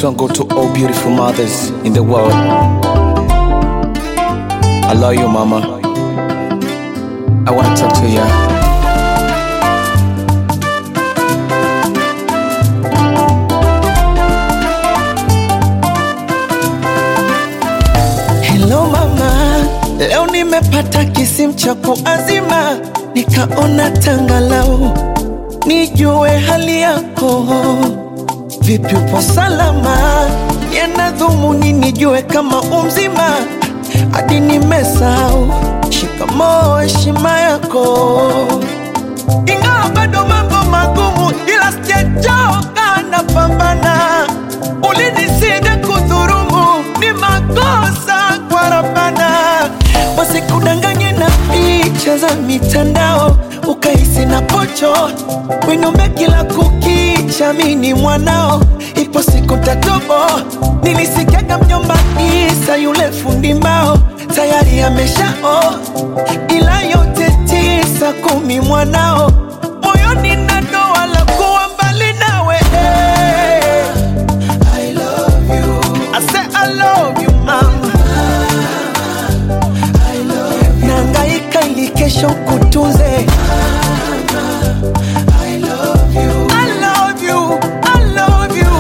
song goes to all beautiful mothers in the world. I love you, mama. I want to talk to you. Hello mama, leo nimepata kisimu cha kuazima, nikaona tangalau nijue hali yako. Vipi upo salama? Yana dhumuni nijue kama umzima, hadi nimesahau shikamoo heshima yako. Ingawa bado mambo magumu, ila sijachoka napambana. Ulinisida kudhurumu, ni makosa kwa Rabbana. Wasikudanganye na picha za mitandao, ukahisi na pocho winombe kila kukicha. Mini mwanao, ipo siku tatobo. Nilisikiaga mjomba Isa yule fundi mbao tayari ameshao, ila yote 9 10 mwanao moyoni na doa la kuwa mbali nawe. I love you, I say I love you mama. I love you, nangaika ili kesho kutunze. I love you, I love you, I love you,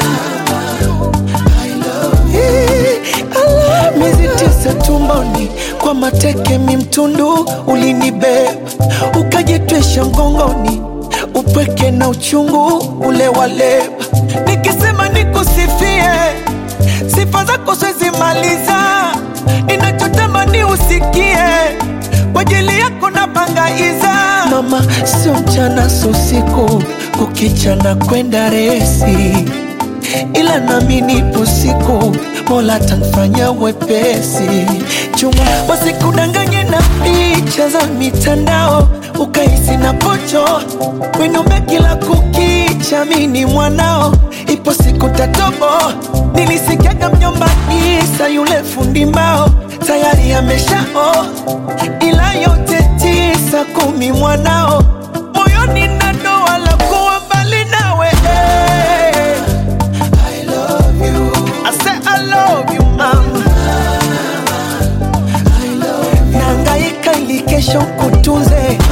I love you. Miezi 9 tumboni kwa mateke mimtundu, ulinibeba ukajitwesha mgongoni, upweke na uchungu ule waleba. Nikisema nikusifie, sifa zako siwezi maliza. Ninachotamani usikie, kwa ajili yako napangaiza. Mama, sio mchana sio usiku, kukicha na kwenda resi, ila nami nipo siku, Mola atanifanya wepesi. Chunga wasikudanganye na picha za mitandao, ukahisi na pocho winombe kila kukicha. Mini mwanao, ipo siku tatobo. Nilisikiaga mjomba Isa yule fundi mbao tayari ameshao, ila yote 9 10 mwanao moyoni na doa la kuwa mbali nawe. I love you, I say I love you mama. I love you, nangaika ili kesho kutunze.